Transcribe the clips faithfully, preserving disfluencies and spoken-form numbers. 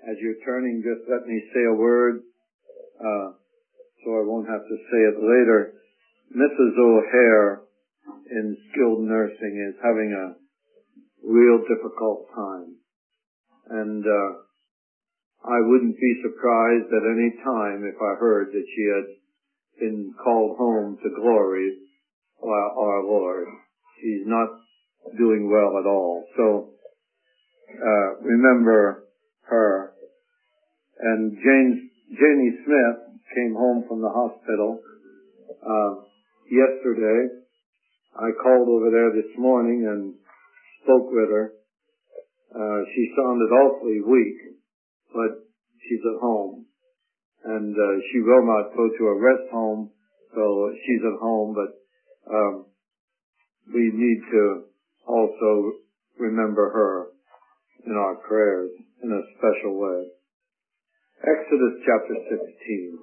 As you're turning, just let me say a word, uh, so I won't have to say it later. Missus O'Hare in skilled nursing is having a real difficult time. And, uh, I wouldn't be surprised at any time if I heard that she had been called home to glory by our Lord. She's not doing well at all. So, uh, remember her. And James, Janie Smith came home from the hospital, uh, yesterday. I called over there this morning and spoke with her. Uh, she sounded awfully weak, but she's at home. And, uh, she will not go to a rest home, so she's at home, but, um, we need to also remember her in our prayers in a special way. Exodus chapter sixteen.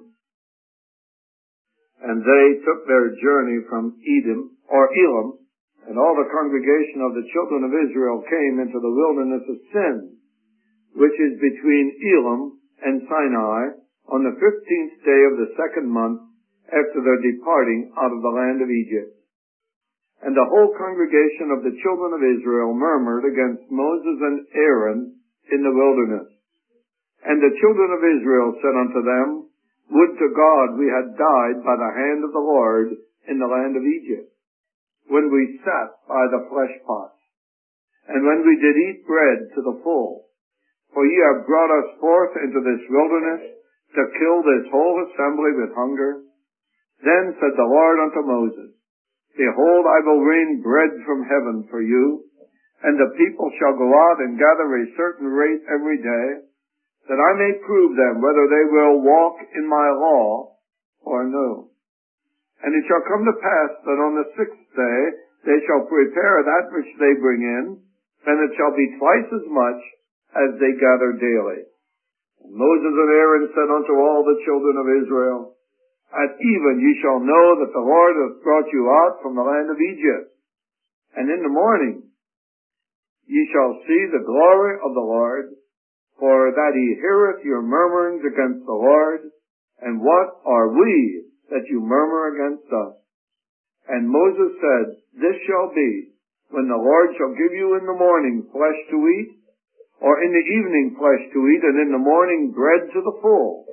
And they took their journey from Edom, or Elam, and all the congregation of the children of Israel came into the wilderness of Sin, which is between Elam and Sinai, on the fifteenth day of the second month after their departing out of the land of Egypt. And the whole congregation of the children of Israel murmured against Moses and Aaron in the wilderness. And the children of Israel said unto them, Would to God we had died by the hand of the Lord in the land of Egypt, when we sat by the flesh pots, and when we did eat bread to the full. For ye have brought us forth into this wilderness to kill this whole assembly with hunger. Then said the Lord unto Moses, Behold, I will rain bread from heaven for you, and the people shall go out and gather a certain rate every day, that I may prove them whether they will walk in my law or no. And it shall come to pass that on the sixth day they shall prepare that which they bring in, and it shall be twice as much as they gather daily. And Moses and Aaron said unto all the children of Israel, At even ye shall know that the Lord hath brought you out from the land of Egypt. And in the morning ye shall see the glory of the Lord, for that he heareth your murmurings against the Lord. And what are we that you murmur against us? And Moses said, This shall be, when the Lord shall give you in the morning flesh to eat, or in the evening flesh to eat, and in the morning bread to the full.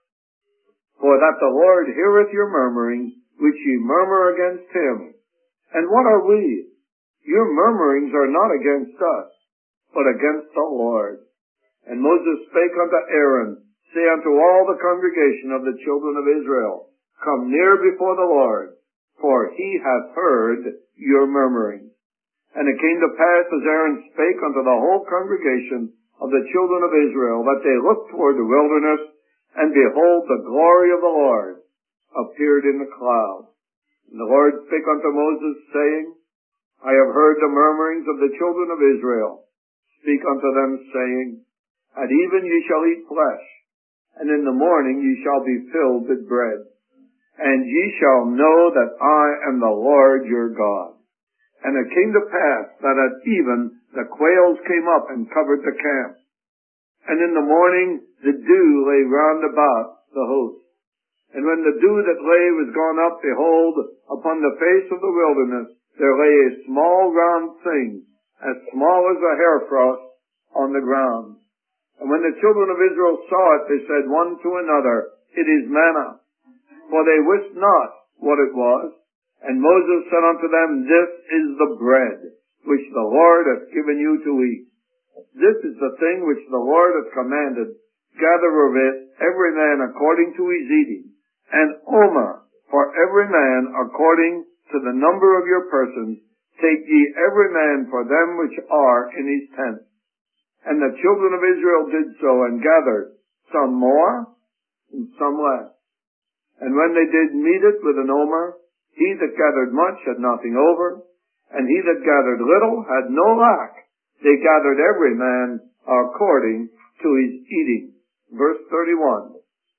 For that the Lord heareth your murmurings, which ye murmur against him. And what are we? Your murmurings are not against us, but against the Lord. And Moses spake unto Aaron, Say unto all the congregation of the children of Israel, Come near before the Lord, for he hath heard your murmurings. And it came to pass, as Aaron spake unto the whole congregation of the children of Israel, that they looked toward the wilderness, and behold, the glory of the Lord appeared in the cloud. And the Lord spake unto Moses, saying, I have heard the murmurings of the children of Israel. Speak unto them, saying, At even ye shall eat flesh, and in the morning ye shall be filled with bread. And ye shall know that I am the Lord your God. And it came to pass that at even the quails came up and covered the camp. And in the morning the dew lay round about the host. And when the dew that lay was gone up, behold, upon the face of the wilderness there lay a small round thing, as small as a hair frost, on the ground. And when the children of Israel saw it, they said one to another, It is manna. For they wist not what it was. And Moses said unto them, This is the bread which the Lord hath given you to eat. This is the thing which the Lord hath commanded. Gather of it every man according to his eating, and omer for every man according to the number of your persons. Take ye every man for them which are in his tent. And the children of Israel did so, and gathered, some more, and some less. And when they did meet it with an omer, he that gathered much had nothing over, and he that gathered little had no lack. They gathered every man according to his eating. Verse thirty-one.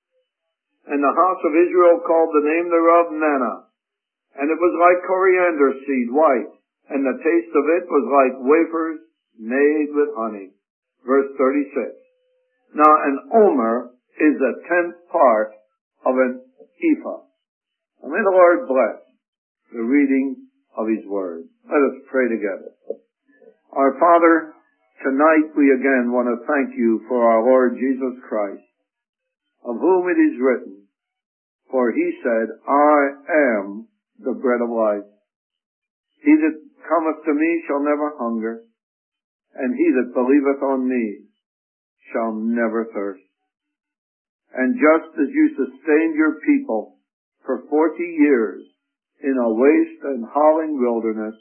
And the house of Israel called the name thereof manna, and it was like coriander seed white, and the taste of it was like wafers made with honey. Verse thirty-six. Now, an omer is a tenth part of an ephah. And may the Lord bless the reading of His Word. Let us pray together. Our Father, tonight we again want to thank You for our Lord Jesus Christ, of whom it is written, for He said, I am the bread of life. He that cometh to me shall never hunger, and he that believeth on me shall never thirst. And just as You sustained Your people for forty years in a waste and howling wilderness,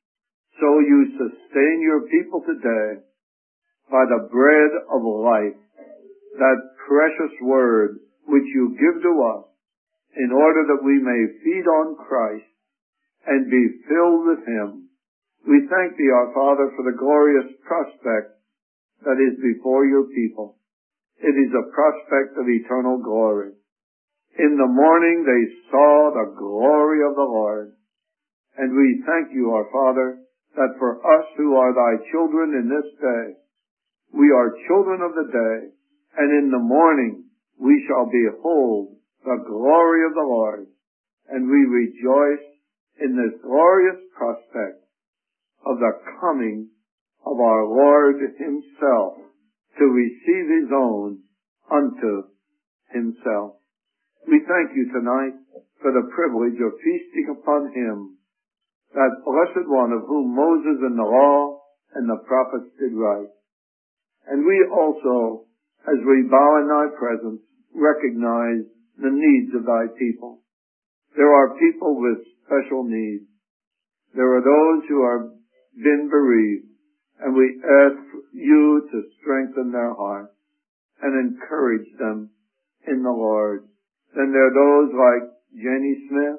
so You sustain Your people today by the bread of life, that precious word which You give to us in order that we may feed on Christ and be filled with Him. We thank Thee, our Father, for the glorious prospect that is before Your people. It is a prospect of eternal glory. In the morning they saw the glory of the Lord. And we thank You, our Father, that for us who are Thy children in this day, we are children of the day, and in the morning we shall behold the glory of the Lord, and we rejoice in this glorious prospect of the coming of our Lord Himself to receive His own unto Himself. We thank You tonight for the privilege of feasting upon Him, that blessed one of whom Moses in the law and the prophets did write. And we also, as we bow in Thy presence, recognize the needs of Thy people. There are people with special needs. There are those who have been bereaved, and we ask You to strengthen their hearts and encourage them in the Lord. Then there are those like Jenny Smith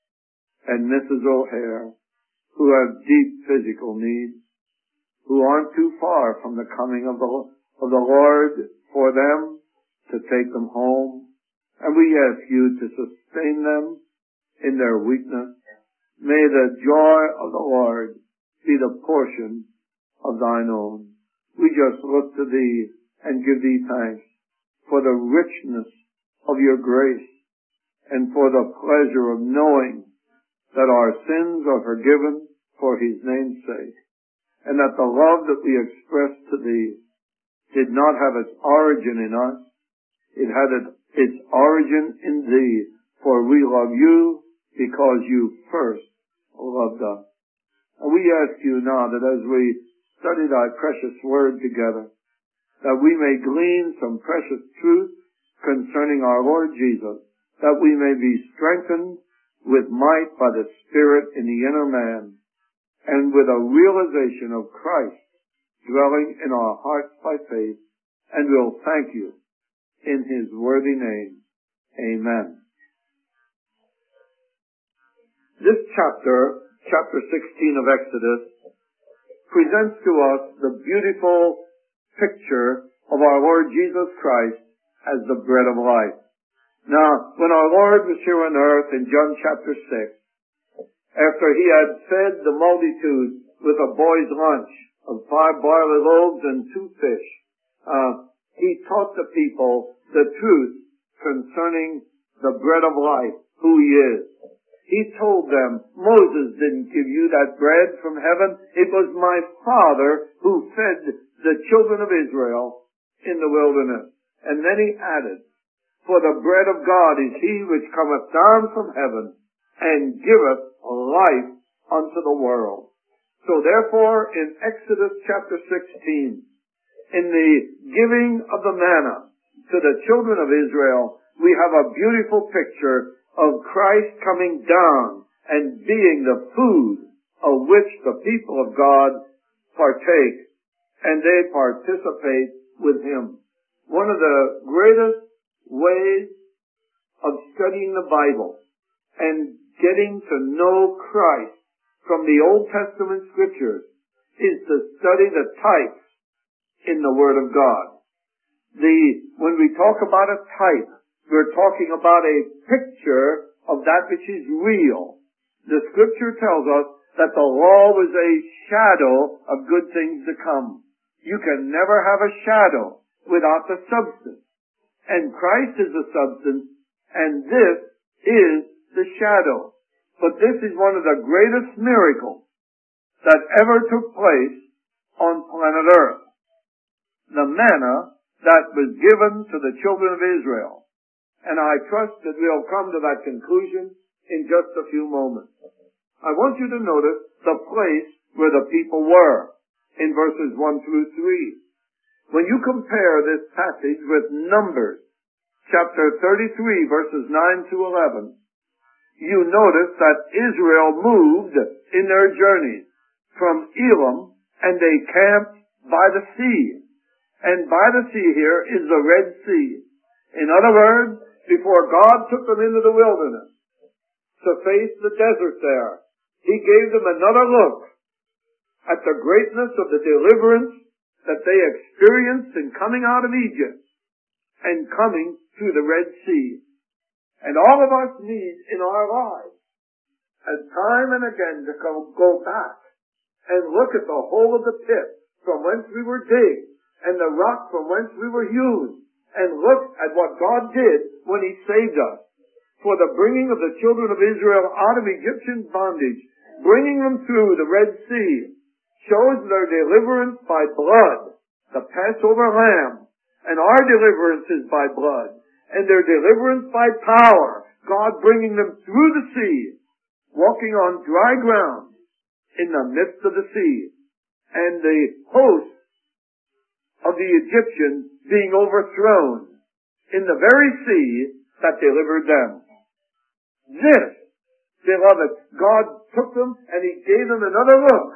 and Missus O'Hare who have deep physical needs, who aren't too far from the coming of the, of the Lord for them to take them home. And we ask You to sustain them in their weakness. May the joy of the Lord be the portion of Thine own. We just look to Thee and give Thee thanks for the richness of Your grace and for the pleasure of knowing that our sins are forgiven for His name's sake, and that the love that we express to Thee did not have its origin in us. It had its origin in Thee, for we love You because You first loved us. And we ask You now that as we study Thy precious word together, that we may glean some precious truth concerning our Lord Jesus, that we may be strengthened with might by the Spirit in the inner man, and with a realization of Christ dwelling in our hearts by faith, and we'll thank You in His worthy name. Amen. This chapter, chapter sixteen of Exodus, presents to us the beautiful picture of our Lord Jesus Christ as the bread of life. Now, when our Lord was here on earth in John chapter six, after He had fed the multitude with a boy's lunch of five barley loaves and two fish, uh, He taught the people the truth concerning the bread of life, who He is. He told them, Moses didn't give you that bread from heaven. It was my Father who fed the children of Israel in the wilderness. And then He added, for the bread of God is He which cometh down from heaven and giveth life unto the world. So therefore, in Exodus chapter sixteen, in the giving of the manna to the children of Israel, we have a beautiful picture of Christ coming down and being the food of which the people of God partake, and they participate with Him. One of the greatest ways of studying the Bible and getting to know Christ from the Old Testament scriptures is to study the types in the Word of God. The, when we talk about a type, we're talking about a picture of that which is real. The scripture tells us that the law was a shadow of good things to come. You can never have a shadow without the substance. And Christ is the substance, and this is the shadow. But this is one of the greatest miracles that ever took place on planet Earth. The manna that was given to the children of Israel. And I trust that we'll come to that conclusion in just a few moments. I want you to notice the place where the people were in verses one through three. When you compare this passage with Numbers chapter thirty-three verses nine to eleven, you notice that Israel moved in their journeys from Elam, and they camped by the sea. And by the sea here is the Red Sea. In other words, before God took them into the wilderness to face the desert there, He gave them another look at the greatness of the deliverance that they experienced in coming out of Egypt and coming through the Red Sea. And all of us need in our lives, as time and again, to go, go back and look at the hole of the pit from whence we were digged and the rock from whence we were hewn, and look at what God did when He saved us. For the bringing of the children of Israel out of Egyptian bondage, bringing them through the Red Sea, shows their deliverance by blood, the Passover lamb, and our deliverance is by blood, and their deliverance by power, God bringing them through the sea, walking on dry ground in the midst of the sea, and the host of the Egyptians being overthrown in the very sea that delivered them. This, beloved, God took them and He gave them another look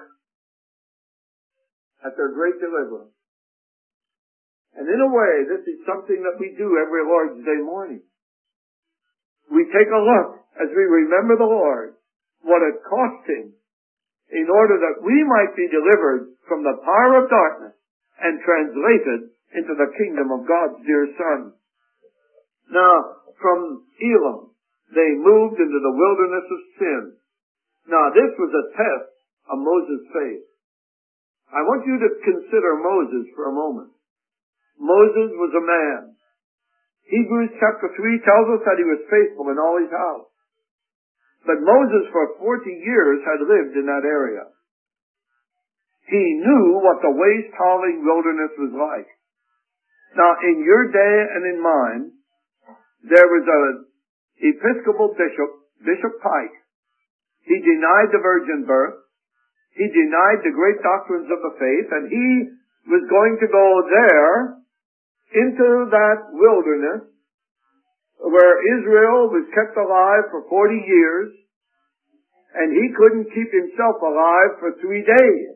at their great deliverance. And in a way, this is something that we do every Lord's Day morning. We take a look as we remember the Lord, what it cost Him in order that we might be delivered from the power of darkness and translated into the kingdom of God's dear Son. Now, from Elam, they moved into the wilderness of sin. Now, this was a test of Moses' faith. I want you to consider Moses for a moment. Moses was a man. Hebrews chapter three tells us that he was faithful in all his house. But Moses for forty years had lived in that area. He knew what the waste-hauling wilderness was like. Now, in your day and in mine, there was an Episcopal bishop, Bishop Pike. He denied the virgin birth. He denied the great doctrines of the faith, and he was going to go there into that wilderness where Israel was kept alive for forty years, and he couldn't keep himself alive for three days.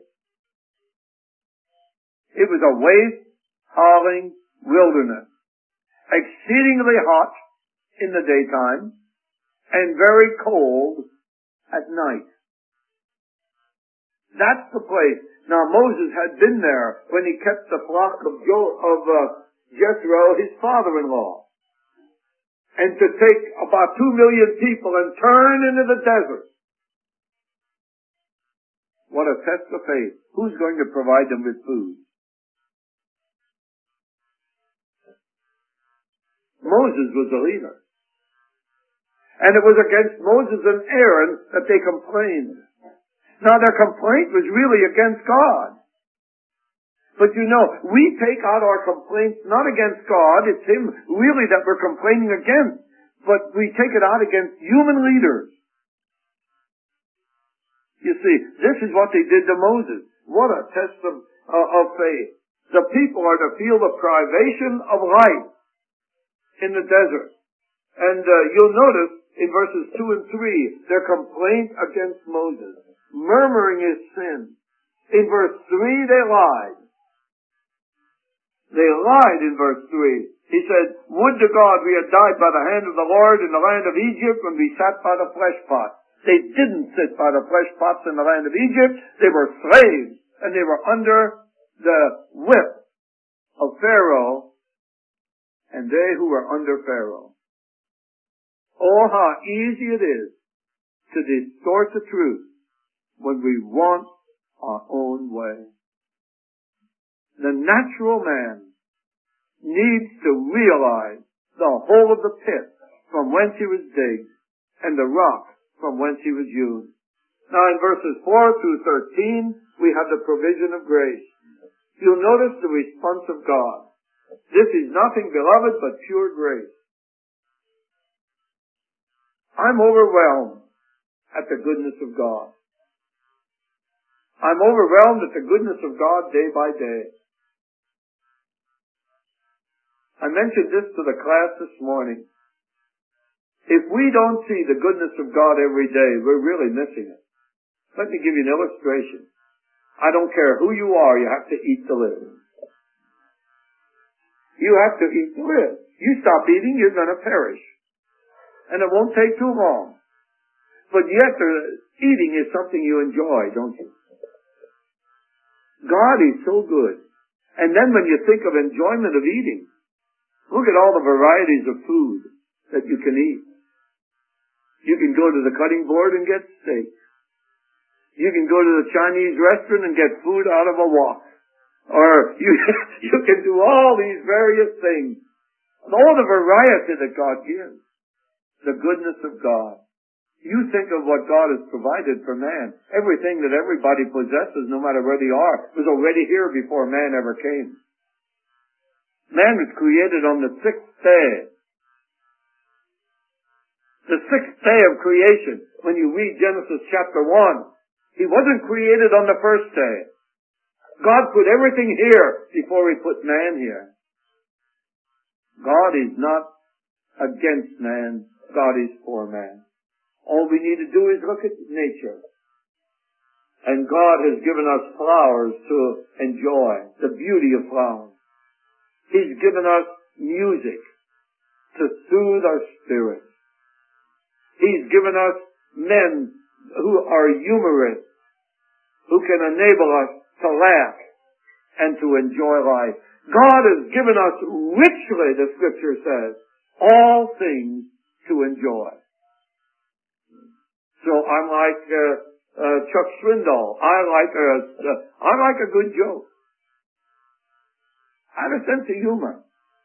It was a waste-hauling wilderness, exceedingly hot in the daytime and very cold at night. That's the place. Now Moses had been there when he kept the flock of, jo- of uh, Jethro, his father-in-law, and to take about two million people and turn into the desert. What a test of faith. Who's going to provide them with food? Moses was the leader. And it was against Moses and Aaron that they complained. Now their complaint was really against God. But you know, we take out our complaints not against God, it's Him really that we're complaining against, but we take it out against human leaders. You see, this is what they did to Moses. What a test of, uh, of faith. The people are to feel the privation of life in the desert. And uh, you'll notice in verses two and three, their complaint against Moses, murmuring his sin. In verse three, they lied. They lied in verse three. He said, would to God we had died by the hand of the Lord in the land of Egypt when we sat by the flesh pot. They didn't sit by the flesh pots in the land of Egypt. They were slaves, and they were under the whip of Pharaoh, and they who were under Pharaoh. Oh, how easy it is to distort the truth when we want our own way. The natural man needs to realize the whole of the pit from whence he was digged and the rock from whence he was hewn. Now in verses four through thirteen, we have the provision of grace. You'll notice the response of God. This is nothing, beloved, but pure grace. I'm overwhelmed at the goodness of God. I'm overwhelmed at the goodness of God day by day. I mentioned this to the class this morning. If we don't see the goodness of God every day, we're really missing it. Let me give you an illustration. I don't care who you are, you have to eat to live. You have to eat to live. You stop eating, you're going to perish. And it won't take too long. But yet, the eating is something you enjoy, don't you? God is so good. And then when you think of enjoyment of eating, look at all the varieties of food that you can eat. You can go to the cutting board and get steak. You can go to the Chinese restaurant and get food out of a wok. Or you, you can do all these various things. And all the variety that God gives. The goodness of God. You think of what God has provided for man. Everything that everybody possesses, no matter where they are, was already here before man ever came. Man was created on the sixth day. The sixth day of creation. When you read Genesis chapter one, he wasn't created on the first day. God put everything here before he put man here. God is not against man. God is for man. All we need to do is look at nature. And God has given us flowers to enjoy, the beauty of flowers. He's given us music to soothe our spirits. He's given us men who are humorous, who can enable us to laugh and to enjoy life. God has given us richly, the Scripture says, all things to enjoy. So I'm like uh, uh, Chuck Swindoll. I like a, uh, I like a good joke. I have a sense of humor.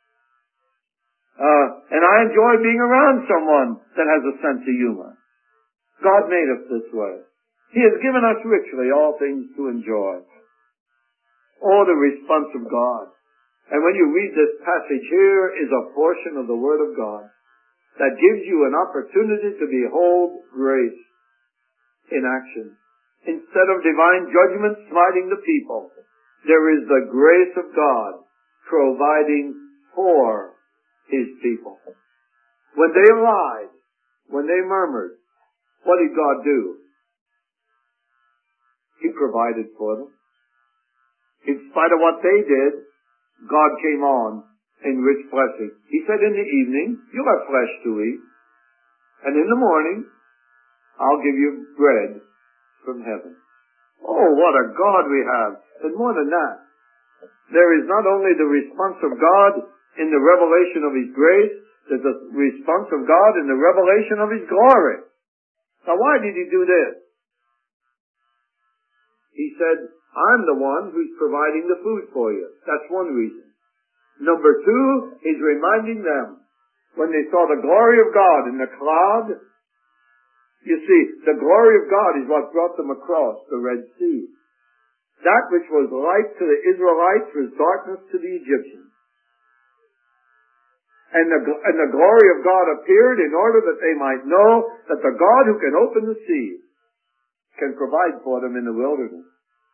Uh, and I enjoy being around someone that has a sense of humor. God made us this way. He has given us richly all things to enjoy. Oh, the response of God. And when you read this passage, here is a portion of the Word of God that gives you an opportunity to behold grace in action. Instead of divine judgment smiting the people, there is the grace of God providing for His people. When they lied, when they murmured, what did God do? He provided for them. In spite of what they did, God came on in rich blessing. He said, in the evening, you'll have flesh to eat. And in the morning, I'll give you bread from heaven. Oh, what a God we have. And more than that, there is not only the response of God in the revelation of His grace, there's a response of God in the revelation of His glory. Now, why did He do this? He said, I'm the one who's providing the food for you. That's one reason. Number two, He's reminding them, when they saw the glory of God in the cloud, you see, the glory of God is what brought them across the Red Sea. That which was light to the Israelites was darkness to the Egyptians. And the, and the glory of God appeared in order that they might know that the God who can open the sea can provide for them in the wilderness.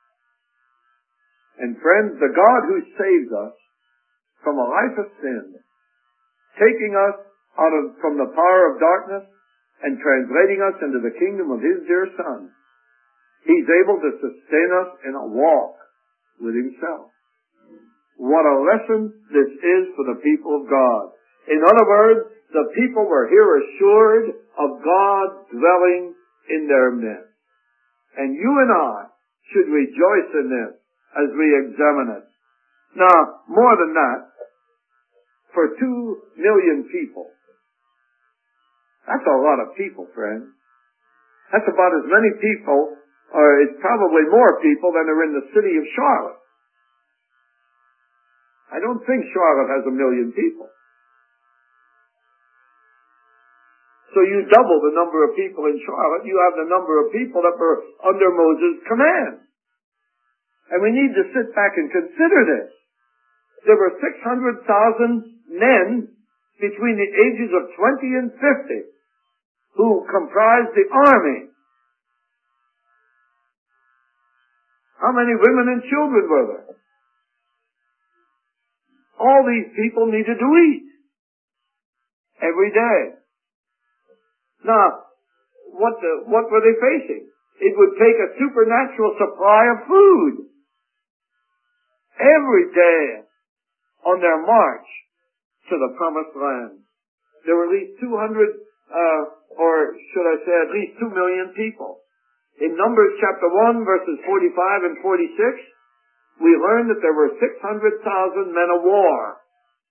And friends, the God who saves us from a life of sin, taking us out of, from the power of darkness and translating us into the kingdom of His dear Son, He's able to sustain us in a walk with Himself. What a lesson this is for the people of God. In other words, the people were here assured of God dwelling in their midst. And you and I should rejoice in this as we examine it. Now, more than that, for two million people, that's a lot of people, friends. That's about as many people, or it's probably more people than are in the city of Charlotte. I don't think Charlotte has a million people. So you double the number of people in Charlotte, you have the number of people that were under Moses' command. And we need to sit back and consider this. There were six hundred thousand men between the ages of twenty and fifty who comprised the army. How many women and children were there? All these people needed to eat every day. Now, what the, what were they facing? It would take a supernatural supply of food every day on their march to the promised land. There were at least two hundred, uh, or should I say at least two million people. In Numbers chapter one, verses forty-five and forty-six, we learn that there were six hundred thousand men of war.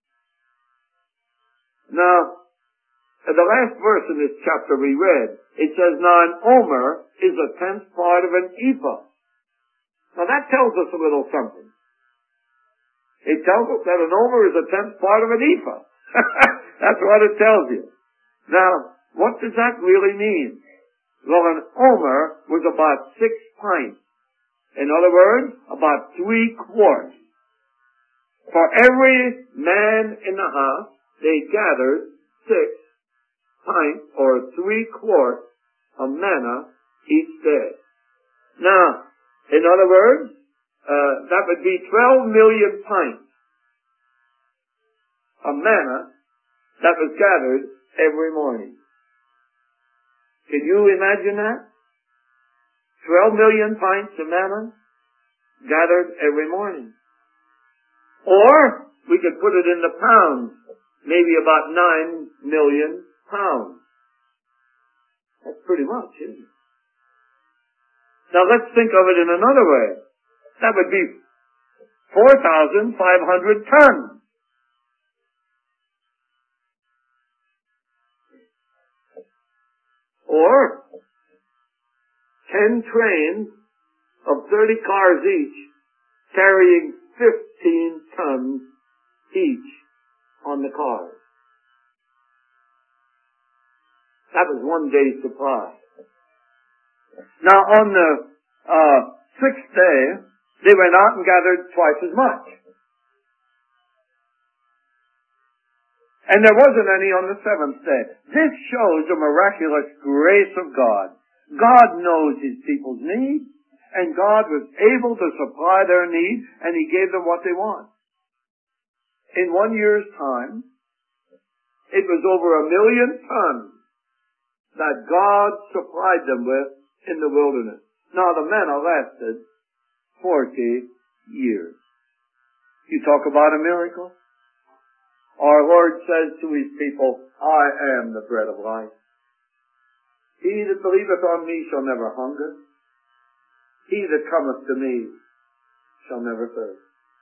Now, the last verse in this chapter we read, it says, now an omer is a tenth part of an ephah. Now that tells us a little something. It tells us that an omer is a tenth part of an ephah. That's what it tells you. Now, what does that really mean? Well, an omer was about six pints. In other words, about three quarts. For every man in the house, they gathered six pint or three quarts of manna each day. Now, in other words, uh, that would be twelve million pints of manna that was gathered every morning. Can you imagine that? twelve million pints of manna gathered every morning. Or, we could put it into pounds, maybe about nine million pounds. That's pretty much, isn't it? Now let's think of it in another way. That would be four thousand five hundred tons. Or ten trains of thirty cars each, carrying fifteen tons each on the cars. That was one day's supply. Now on the uh, sixth day, they went out and gathered twice as much. And there wasn't any on the seventh day. This shows the miraculous grace of God. God knows His people's needs, and God was able to supply their need, and He gave them what they want. In one year's time, it was over a million tons that God supplied them with in the wilderness. Now the manna lasted forty years. You talk about a miracle? Our Lord says to His people, I am the bread of life. He that believeth on me shall never hunger. He that cometh to me shall never thirst.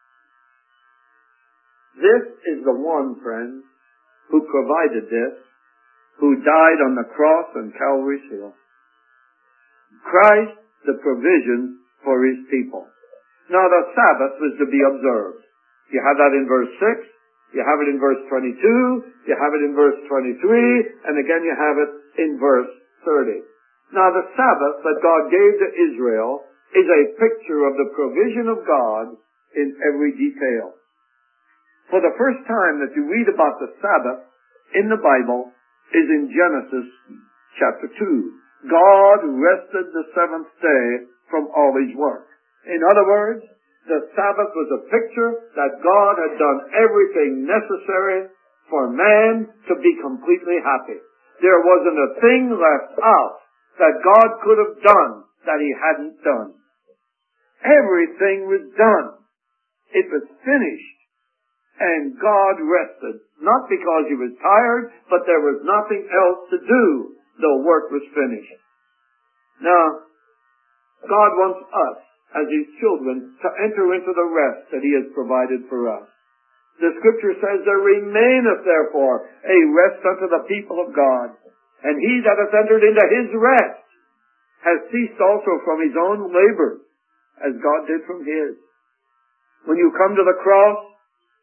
This is the one, friend, who provided this, who died on the cross on Calvary's hill. Christ, the provision for His people. Now the Sabbath was to be observed. You have that in verse six, you have it in verse twenty-two, you have it in verse twenty-three, and again you have it in verse thirty. Now the Sabbath that God gave to Israel is a picture of the provision of God in every detail. For the first time that you read about the Sabbath in the Bible is in Genesis chapter two. God rested the seventh day from all His work. In other words, the Sabbath was a picture that God had done everything necessary for man to be completely happy. There wasn't a thing left out that God could have done that He hadn't done. Everything was done. It was finished. And God rested. Not because He was tired, but there was nothing else to do. The work was finished. Now, God wants us, as His children, to enter into the rest that He has provided for us. The Scripture says, there remaineth therefore a rest unto the people of God. And he that hath entered into His rest has ceased also from his own labor, as God did from His. When you come to the cross,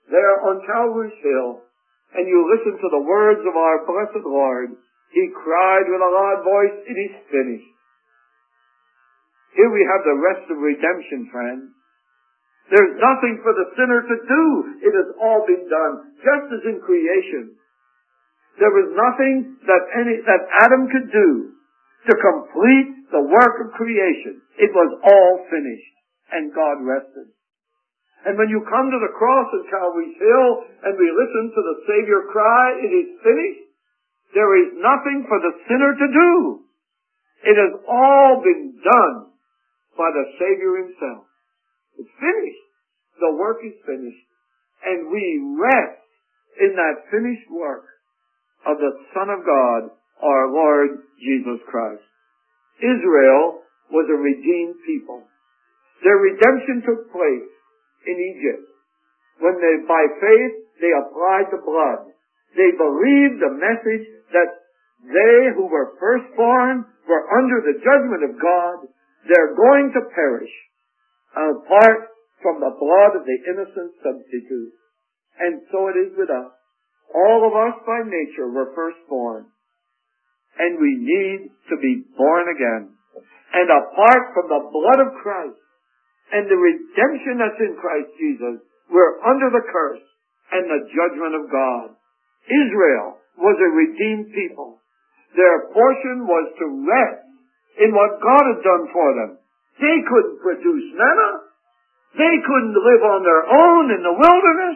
there on Calvary's Hill, and you listen to the words of our blessed Lord, He cried with a loud voice, "It is finished." Here we have the rest of redemption, friends. There's nothing for the sinner to do. It has all been done, just as in creation. There was nothing that any, that Adam could do to complete the work of creation. It was all finished, and God rested. And when you come to the cross at Calvary's Hill, and we listen to the Savior cry, "It is finished," there is nothing for the sinner to do. It has all been done by the Savior Himself. It's finished. The work is finished. And we rest in that finished work of the Son of God, our Lord Jesus Christ. Israel was a redeemed people. Their redemption took place in Egypt when they, by faith, they applied the blood. They believed the message that they who were firstborn were under the judgment of God. They're going to perish apart from the blood of the innocent substitute. And so it is with us. All of us by nature were firstborn. And we need to be born again. And apart from the blood of Christ and the redemption that's in Christ Jesus, we're under the curse and the judgment of God. Israel was a redeemed people. Their portion was to rest in what God had done for them. They couldn't produce manna. They couldn't live on their own in the wilderness.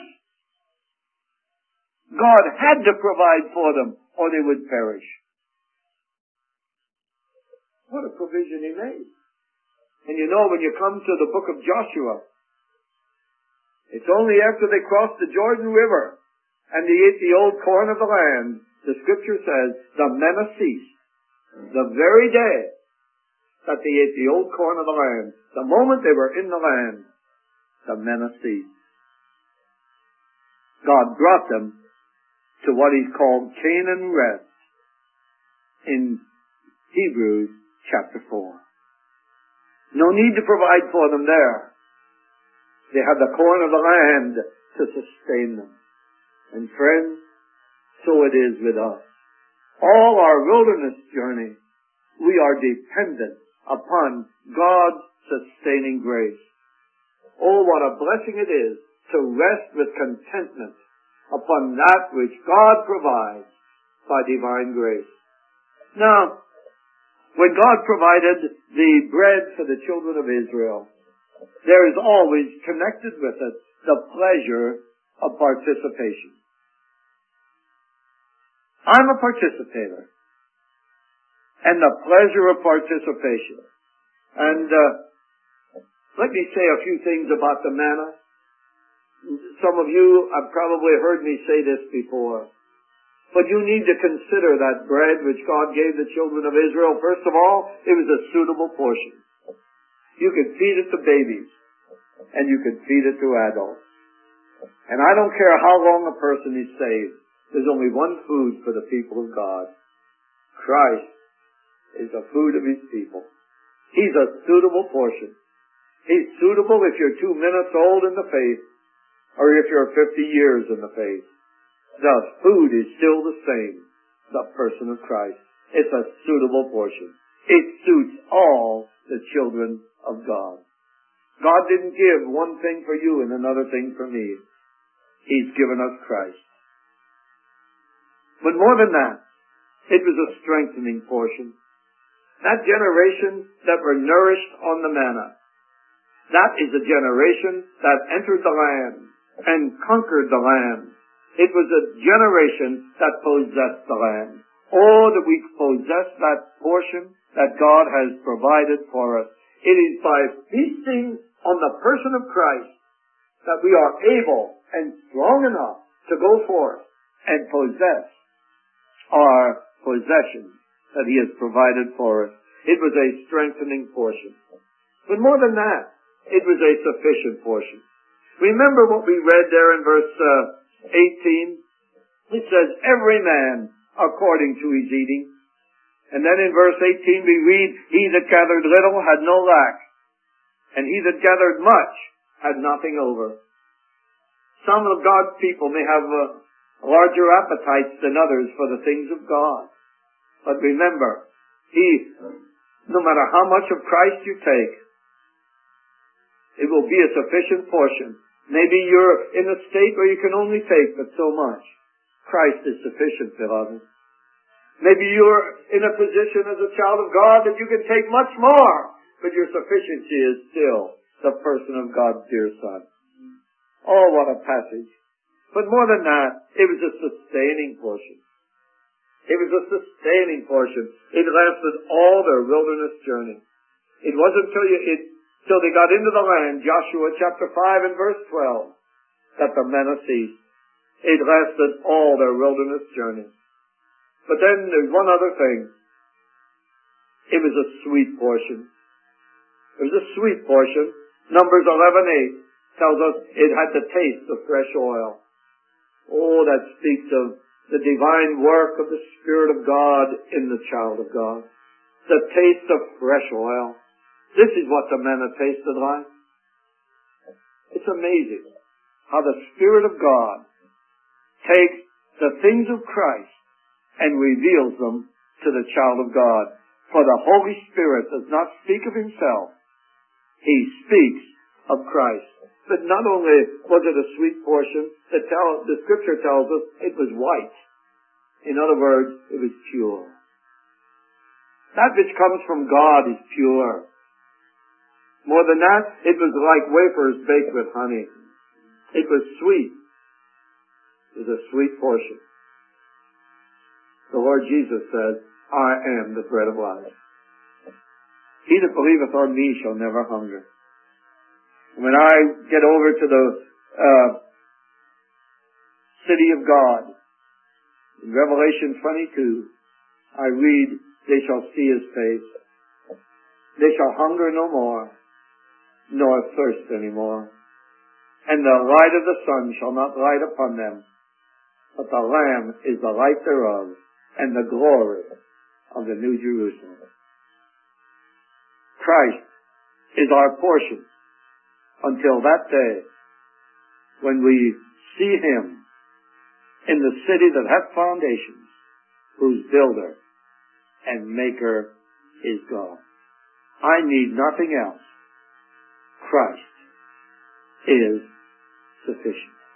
God had to provide for them or they would perish. What a provision He made. And you know, when you come to the book of Joshua, it's only after they crossed the Jordan River and they ate the old corn of the land, the scripture says, the manna ceased. The very day that they ate the old corn of the land, the moment they were in the land, the manna ceased. God brought them to what He's called Canaan rest in Hebrews chapter four. No need to provide for them there. They had the corn of the land to sustain them. And friends, so it is with us. All our wilderness journey, we are dependent upon God's sustaining grace. Oh, what a blessing it is to rest with contentment upon that which God provides by divine grace. Now, when God provided the bread for the children of Israel, there is always connected with it the pleasure of participation. I'm a participator. And the pleasure of participation. And uh, let me say a few things about the manna. Some of you have probably heard me say this before. But you need to consider that bread which God gave the children of Israel. First of all, it was a suitable portion. You could feed it to babies. And you could feed it to adults. And I don't care how long a person is saved. There's only one food for the people of God. Christ is the food of His people. He's a suitable portion. He's suitable if you're two minutes old in the faith, or if you're fifty years in the faith. The food is still the same. The person of Christ. It's a suitable portion. It suits all the children of God. God didn't give one thing for you and another thing for me. He's given us Christ. But more than that, it was a strengthening portion. That generation that were nourished on the manna, that is a generation that entered the land and conquered the land. It was a generation that possessed the land. Oh, that we possess that portion that God has provided for us. It is by feasting on the person of Christ that we are able and strong enough to go forth and possess our possessions that He has provided for us. It was a strengthening portion. But more than that, it was a sufficient portion. Remember what we read there in verse uh, eighteen? It says, every man according to his eating. And then in verse eighteen we read, he that gathered little had no lack, and he that gathered much had nothing over. Some of God's people may have uh, larger appetites than others for the things of God. But remember, He, no matter how much of Christ you take, it will be a sufficient portion. Maybe you're in a state where you can only take but so much. Christ is sufficient, beloved. Maybe you're in a position as a child of God that you can take much more, but your sufficiency is still the person of God's dear Son. Oh, what a passage. But more than that, it was a sustaining portion. It was a sustaining portion. It lasted all their wilderness journey. It wasn't until you, it, till they got into the land, Joshua chapter five and verse twelve, that the manna ceased. It lasted all their wilderness journey. But then there's one other thing. It was a sweet portion. It was a sweet portion. Numbers eleven eight tells us it had the taste of fresh oil. Oh, that speaks of the divine work of the Spirit of God in the child of God. The taste of fresh oil. This is what the manna tasted like. It's amazing how the Spirit of God takes the things of Christ and reveals them to the child of God. For the Holy Spirit does not speak of Himself. He speaks of Christ. But not only was it a sweet portion, the, tell, the Scripture tells us it was white. In other words, it was pure. That which comes from God is pure. More than that, it was like wafers baked with honey. It was sweet. It was a sweet portion. The Lord Jesus said, I am the bread of life. He that believeth on me shall never hunger. When I get over to the uh, city of God, in Revelation twenty-two, I read, they shall see His face. They shall hunger no more, nor thirst any more. And the light of the sun shall not light upon them, but the Lamb is the light thereof, and the glory of the New Jerusalem. Christ is our portion until that day when we see Him in the city that hath foundations, whose builder and maker is God. I need nothing else. Christ is sufficient.